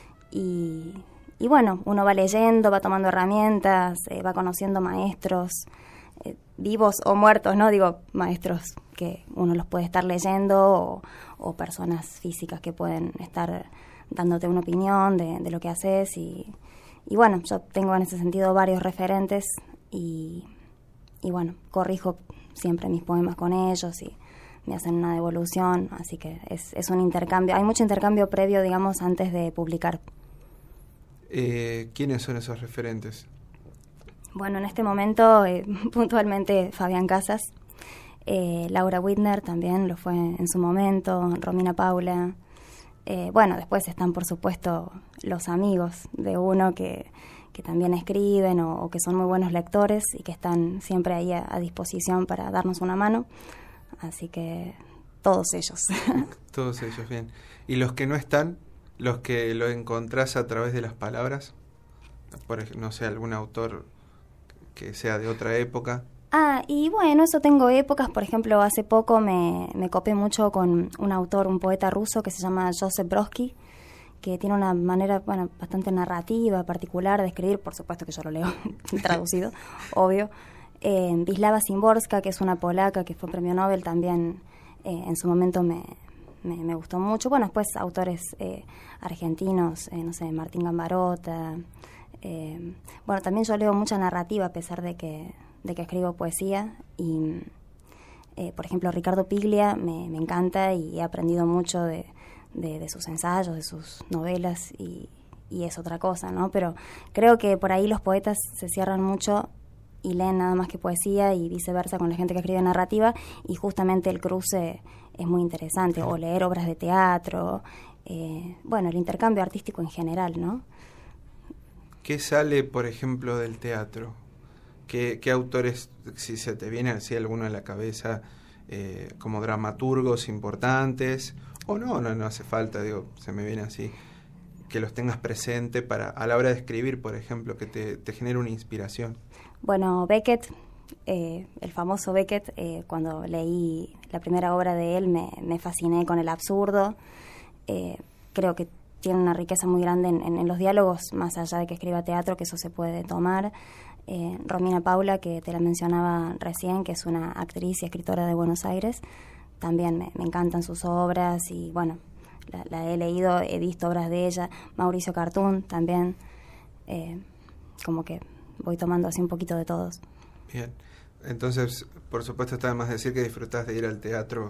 Y bueno, uno va leyendo, va tomando herramientas, va conociendo maestros, vivos o muertos, ¿no? Digo, maestros que uno los puede estar leyendo o personas físicas que pueden estar dándote una opinión de lo que haces. Y bueno, yo tengo en ese sentido varios referentes y bueno, corrijo siempre mis poemas con ellos y me hacen una devolución, así que es un intercambio. Hay mucho intercambio previo, digamos, antes de publicar. ¿Quiénes son esos referentes? Bueno, en este momento, puntualmente Fabián Casas, Laura Whitner también lo fue en su momento, Romina Paula, Bueno, después están, por supuesto, los amigos de uno que también escriben o que son muy buenos lectores y que están siempre ahí a disposición para darnos una mano. Así que todos ellos. Todos ellos, bien. ¿Y los que no están? ¿Los que lo encontrás a través de las palabras? Por ejemplo, no sé, algún autor que sea de otra época. Y bueno, eso tengo épocas. Por ejemplo, hace poco me copé mucho con un autor, un poeta ruso que se llama Joseph Brodsky, que tiene una manera, bueno, bastante narrativa, particular de escribir. Por supuesto que yo lo leo traducido, obvio. Wisława Szymborska, que es una polaca que fue premio Nobel, también en su momento me gustó mucho. Bueno, después autores argentinos, no sé, Martín Gambarota. Bueno, también yo leo mucha narrativa a pesar de que escribo poesía y, por ejemplo, Ricardo Piglia me encanta y he aprendido mucho de sus ensayos, de sus novelas y es otra cosa, ¿no? Pero creo que por ahí los poetas se cierran mucho y leen nada más que poesía y viceversa con la gente que escribe narrativa y justamente el cruce es muy interesante, o leer obras de teatro, bueno, el intercambio artístico en general, ¿no? ¿Qué sale, por ejemplo, del teatro? ¿Qué autores, si se te viene así alguno a la cabeza, como dramaturgos importantes? O no hace falta, digo, se me viene así, que los tengas presente para a la hora de escribir, por ejemplo, que te genere una inspiración. Bueno, Beckett, el famoso Beckett, cuando leí la primera obra de él me fasciné con el absurdo. Creo que tiene una riqueza muy grande en los diálogos, más allá de que escriba teatro, que eso se puede tomar. Romina Paula, que te la mencionaba recién, que es una actriz y escritora de Buenos Aires, también me encantan sus obras y bueno, la he leído, he visto obras de ella. Mauricio Cartún también, como que voy tomando así un poquito de todos. Bien, entonces por supuesto está de más decir que disfrutás de ir al teatro,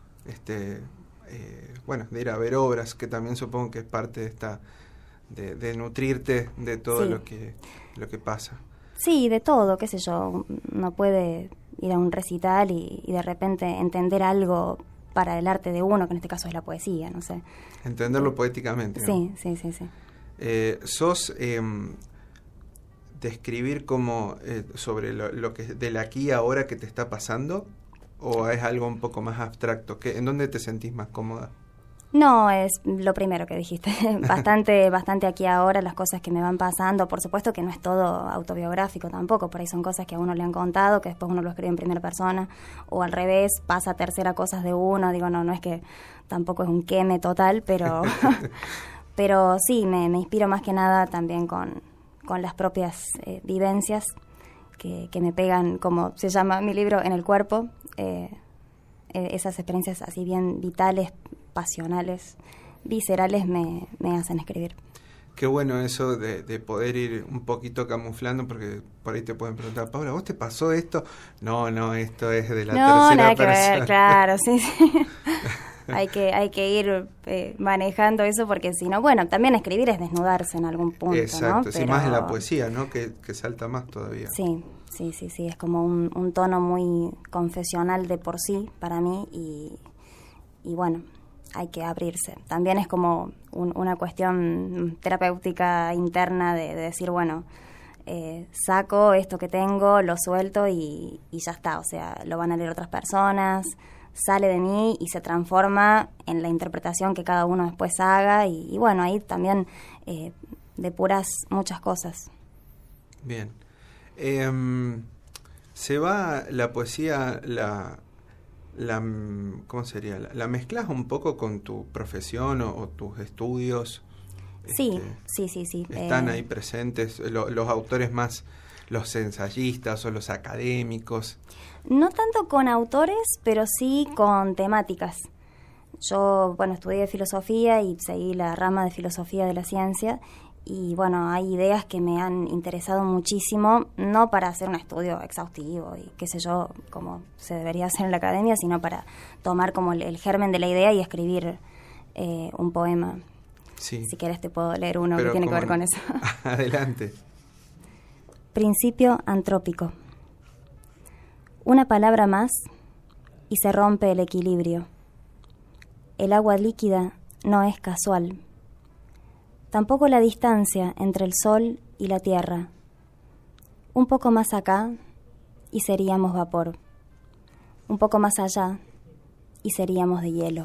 bueno, de ir a ver obras, que también supongo que es parte de esta de nutrirte de todo Sí. lo que pasa. Sí, de todo, qué sé yo, uno puede ir a un recital y de repente entender algo para el arte de uno, que en este caso es la poesía, no sé. Entenderlo poéticamente, ¿no? Sí. ¿Sos de escribir como sobre lo que del aquí y ahora que te está pasando? ¿O es algo un poco más abstracto? ¿En dónde te sentís más cómoda? No, es lo primero que dijiste. bastante aquí ahora, las cosas que me van pasando. Por supuesto que no es todo autobiográfico tampoco. Por ahí son cosas que a uno le han contado, que después uno lo escribe en primera persona. O al revés, pasa a tercera cosas de uno. Digo, no es que tampoco es un queme total, pero pero sí, me inspiro más que nada también con las propias vivencias que me pegan, como se llama mi libro, en el cuerpo. Esas experiencias así bien vitales, pasionales, viscerales me hacen escribir. Qué bueno eso de poder ir un poquito camuflando, porque por ahí te pueden preguntar, Paula, ¿vos te pasó esto? No, esto es de la tercera nada persona. Que ver, claro, sí. hay que ir manejando eso, porque si no, bueno, también escribir es desnudarse en algún punto, exacto, ¿no? sí, más en la poesía, ¿no? Que salta más todavía. Sí, es como un tono muy confesional de por sí para mí y bueno, hay que abrirse. También es como una cuestión terapéutica interna de decir, bueno, saco esto que tengo, lo suelto y ya está. O sea, lo van a leer otras personas, sale de mí y se transforma en la interpretación que cada uno después haga. Y bueno, ahí también depuras muchas cosas. Bien. Se va la poesía, ¿cómo sería? ¿La mezclas un poco con tu profesión o tus estudios? Sí. ¿Están ahí presentes los autores más, los ensayistas o los académicos? No tanto con autores, pero sí con temáticas. Yo, bueno, estudié filosofía y seguí la rama de filosofía de la ciencia. Y bueno, hay ideas que me han interesado muchísimo, no para hacer un estudio exhaustivo y qué sé yo, como se debería hacer en la academia, sino para tomar como el germen de la idea y escribir un poema. Sí. Si quieres te puedo leer uno pero que tiene que ver con eso. Adelante. Principio antrópico. Una palabra más y se rompe el equilibrio. El agua líquida no es casual. Tampoco la distancia entre el sol y la tierra. Un poco más acá y seríamos vapor. Un poco más allá y seríamos de hielo.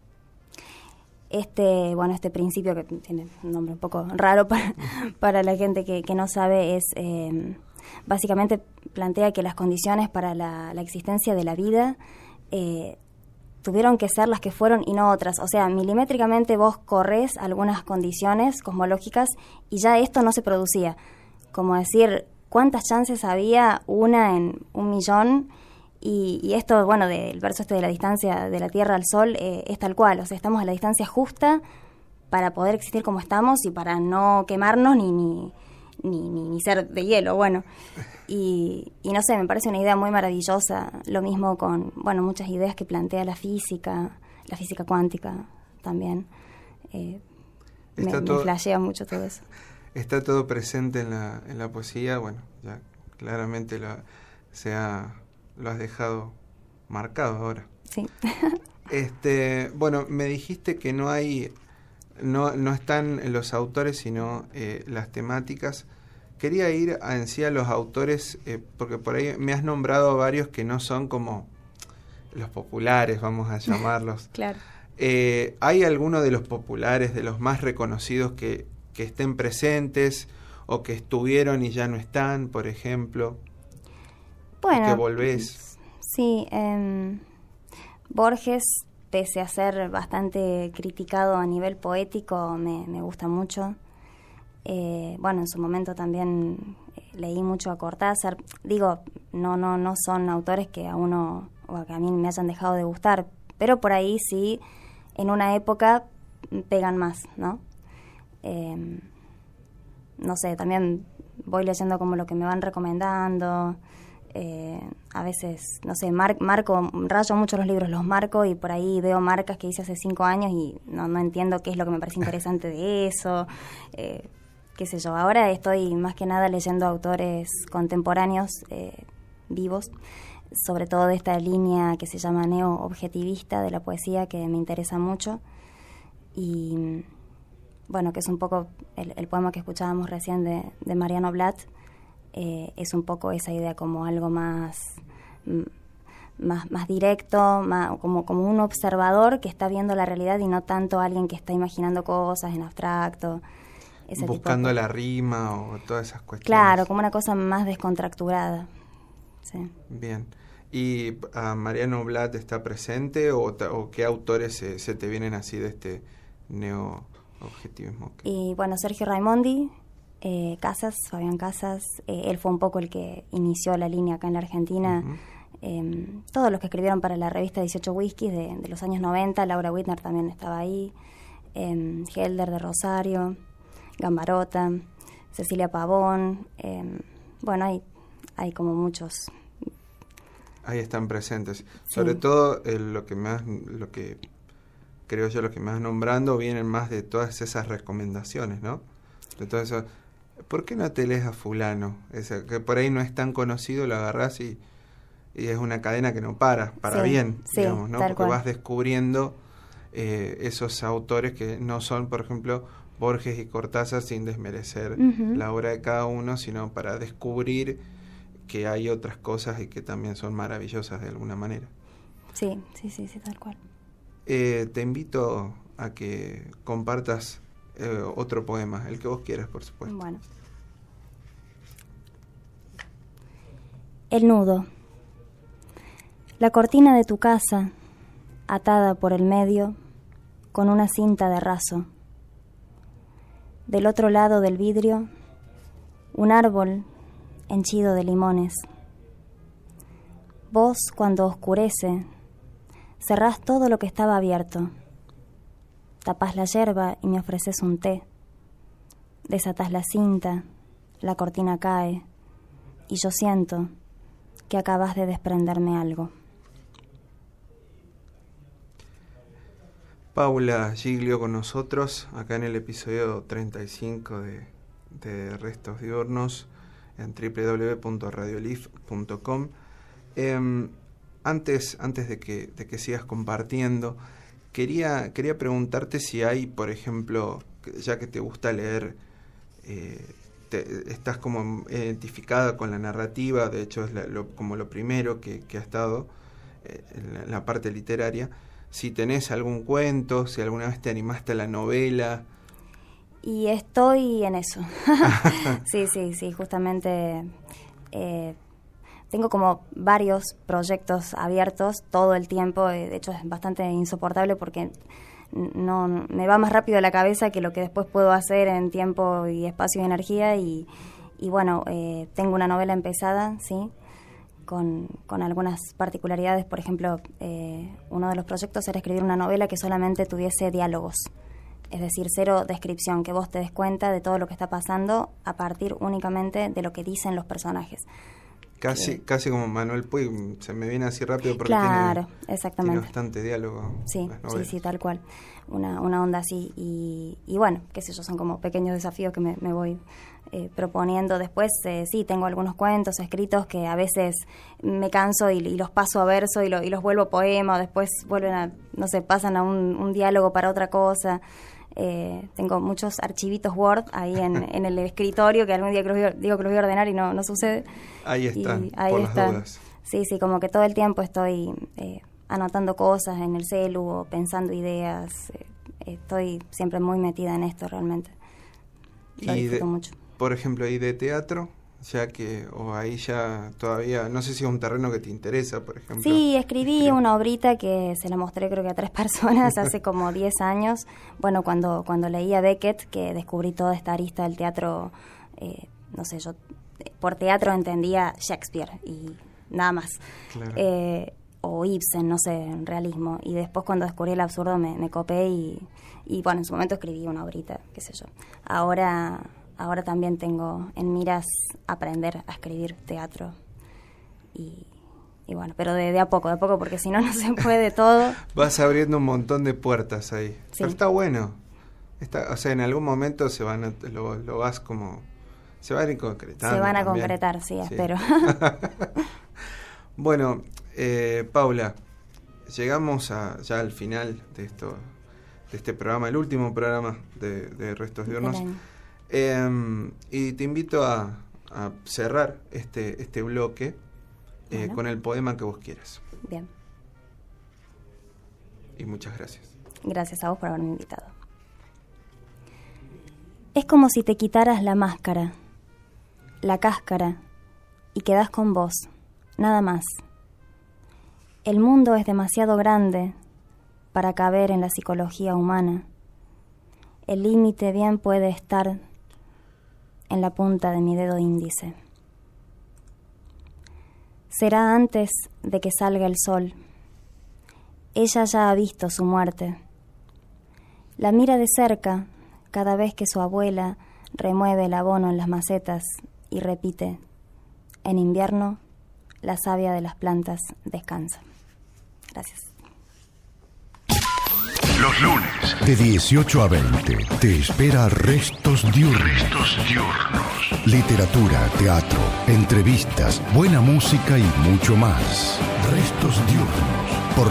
Este principio, que tiene un nombre un poco raro para la gente que no sabe, es básicamente plantea que las condiciones para la existencia de la vida tuvieron que ser las que fueron y no otras. O sea, milimétricamente vos corres algunas condiciones cosmológicas y ya esto no se producía. Como decir, ¿cuántas chances había? Una en 1.000.000. Y esto, del verso de la distancia de la Tierra al Sol es tal cual. O sea, estamos a la distancia justa para poder existir como estamos y para no quemarnos ni ser de hielo. Y no sé, me parece una idea muy maravillosa. Lo mismo con, muchas ideas que plantea la física cuántica también. Me flashea mucho todo eso. Está todo presente en la poesía. Ya claramente lo has dejado marcado ahora. Sí. Me dijiste que no están los autores, sino las temáticas. Quería ir en sí a los autores, porque por ahí me has nombrado varios que no son como los populares, vamos a llamarlos. Claro. ¿Hay alguno de los populares, de los más reconocidos, que estén presentes o que estuvieron y ya no están, por ejemplo? Que volvés. Sí, Borges, pese a ser bastante criticado a nivel poético, me gusta mucho. En su momento también leí mucho a Cortázar. Digo, no son autores que a uno o que a mí me hayan dejado de gustar, pero por ahí sí, en una época pegan más, ¿no? No sé, también voy leyendo como lo que me van recomendando. A veces, no sé, rayo mucho los libros, los marco y por ahí veo marcas que hice hace 5 años y no entiendo qué es lo que me parece interesante de eso. Qué sé yo, ahora estoy más que nada leyendo autores contemporáneos vivos, sobre todo de esta línea que se llama neo-objetivista de la poesía, que me interesa mucho. Y que es un poco el poema que escuchábamos recién de Mariano Blatt. Es un poco esa idea como algo más directo, como un observador que está viendo la realidad y no tanto alguien que está imaginando cosas en abstracto. Buscando la rima o todas esas cuestiones. Claro, como una cosa más descontracturada. Sí. Bien. ¿Y Mariano Blatt está presente o qué autores se te vienen así de este neo-objetivismo? Y Sergio Raimondi, Fabián Casas, él fue un poco el que inició la línea acá en la Argentina. Uh-huh. Todos los que escribieron para la revista 18 Whiskies de los años 90, Laura Whitner también estaba ahí, Helder de Rosario, Gambarota, Cecilia Pavón, hay como muchos. Ahí están presentes. Sí. Sobre todo lo que creo yo, lo que me vas nombrando, vienen más de todas esas recomendaciones, ¿no? De todo eso. ¿Por qué no te lees a fulano? Que por ahí no es tan conocido, lo agarrás y es una cadena que no para bien, digamos, ¿no? Porque vas descubriendo esos autores que no son, por ejemplo, Borges y Cortázar, sin desmerecer uh-huh. la obra de cada uno, sino para descubrir que hay otras cosas y que también son maravillosas de alguna manera. Sí, tal cual. Te invito a que compartas otro poema, el que vos quieras, por supuesto. Bueno. El nudo. La cortina de tu casa, atada por el medio, con una cinta de raso. Del otro lado del vidrio, un árbol henchido de limones. Vos, cuando oscurece, cerrás todo lo que estaba abierto. Tapás la yerba y me ofreces un té. Desatás la cinta, la cortina cae, y yo siento que acabas de desprenderme algo. Paula Giglio con nosotros, acá en el episodio 35 de Restos Diurnos, en www.radiolif.com. Antes de que sigas compartiendo, Quería preguntarte si hay, por ejemplo, ya que te gusta leer, estás como identificada con la narrativa, de hecho es como lo primero que ha estado en la parte literaria, si tenés algún cuento, si alguna vez te animaste a la novela. Y estoy en eso. Sí, justamente tengo como varios proyectos abiertos todo el tiempo, de hecho es bastante insoportable porque no me va más rápido la cabeza que lo que después puedo hacer en tiempo y espacio y energía, y bueno, tengo una novela empezada, sí, con algunas particularidades. Por ejemplo, uno de los proyectos era escribir una novela que solamente tuviese diálogos, es decir, cero descripción, que vos te des cuenta de todo lo que está pasando a partir únicamente de lo que dicen los personajes. Casi como Manuel Puig, se me viene así rápido porque exactamente. Tiene bastante diálogo. Sí, tal cual. Una onda así. Y bueno, qué sé yo, son como pequeños desafíos que me voy proponiendo. Después, sí, tengo algunos cuentos escritos que a veces me canso y los paso a verso y los vuelvo poema, o después vuelven a, no sé, pasan a un diálogo para otra cosa. Tengo muchos archivitos Word ahí en el escritorio que algún día digo que los voy a ordenar y no sucede. Ahí están, ahí por están. las dudas. Sí, como que todo el tiempo estoy anotando cosas en el celu o pensando ideas. Estoy siempre muy metida en esto realmente. Lo disfruto mucho. Por ejemplo, ¿y de teatro? Ya que, o ahí ya todavía, no sé si es un terreno que te interesa, por ejemplo. Sí, escribí una obrita que se la mostré creo que a 3 personas hace como 10 años. Bueno, cuando leí a Beckett, que descubrí toda esta arista del teatro, no sé, yo por teatro entendía Shakespeare y nada más. Claro. O Ibsen, no sé, realismo. Y después cuando descubrí el absurdo me copé y bueno, en su momento escribí una obrita, qué sé yo. Ahora también tengo en miras aprender a escribir teatro. Y bueno, pero de a poco, porque si no se puede todo. Vas abriendo un montón de puertas ahí. Sí. Pero está bueno. O sea, en algún momento lo vas como... Se van a ir concretando. Se van a también. concretar, sí, espero. Bueno, Paula, llegamos ya al final de este programa, el último programa de Restos Diurnos. Y te invito a cerrar este bloque con el poema que vos quieras. Bien. Y muchas gracias. Gracias a vos por haberme invitado. Es como si te quitaras la máscara, la cáscara, y quedás con vos, nada más. El mundo es demasiado grande para caber en la psicología humana. El límite bien puede estar en la punta de mi dedo índice. Será antes de que salga el sol. Ella ya ha visto su muerte. La mira de cerca cada vez que su abuela remueve el abono en las macetas y repite: en invierno, la savia de las plantas descansa. Gracias. Los lunes, de 18 a 20, te espera Restos Diurnos. Literatura, teatro, entrevistas, buena música y mucho más. Restos Diurnos, por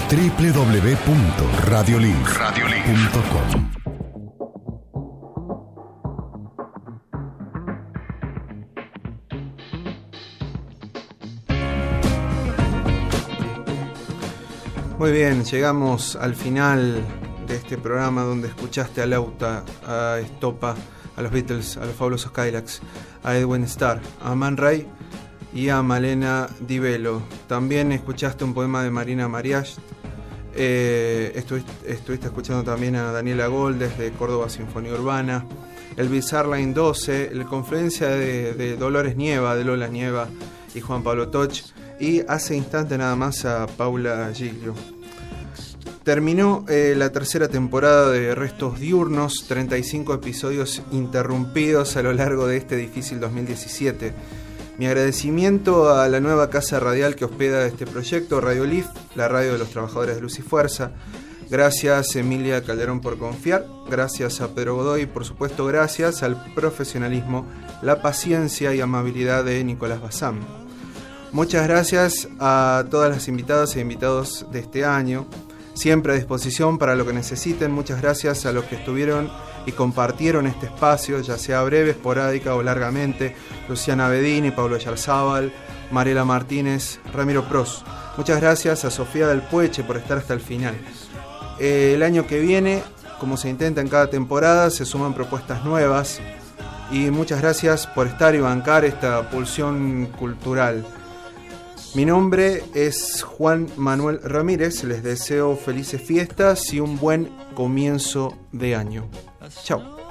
www.radiolinks.com. Muy bien, llegamos al final de este programa donde escuchaste a Lauta, a Estopa, a los Beatles, a los fabulosos Cadillacs, a Edwin Starr, a Man Ray y a Malena Di Velo. También escuchaste un poema de Marina Mariach. Estuviste escuchando también a Daniela Goldes de Córdoba Sinfonía Urbana, el Bizarrline 12, la confluencia de Dolores Nieva, de Lola Nieva y Juan Pablo Toch, y hace instante nada más a Paula Giglio. Terminó la tercera temporada de Restos Diurnos, 35 episodios interrumpidos a lo largo de este difícil 2017. Mi agradecimiento a la nueva casa radial que hospeda este proyecto, Radio Leaf, la radio de los trabajadores de Luz y Fuerza. Gracias Emilia Calderón por confiar, gracias a Pedro Godoy y por supuesto gracias al profesionalismo, la paciencia y amabilidad de Nicolás Bazán. Muchas gracias a todas las invitadas e invitados de este año. siempre a disposición para lo que necesiten. Muchas gracias a los que estuvieron y compartieron este espacio, ya sea breve, esporádica o largamente. Luciana Bedini, Pablo Yarzábal, Mariela Martínez, Ramiro Pros. Muchas gracias a Sofía del Pueche por estar hasta el final. El año que viene, como se intenta en cada temporada, se suman propuestas nuevas. Y muchas gracias por estar y bancar esta pulsión cultural. Mi nombre es Juan Manuel Ramírez. Les deseo felices fiestas y un buen comienzo de año. Chao.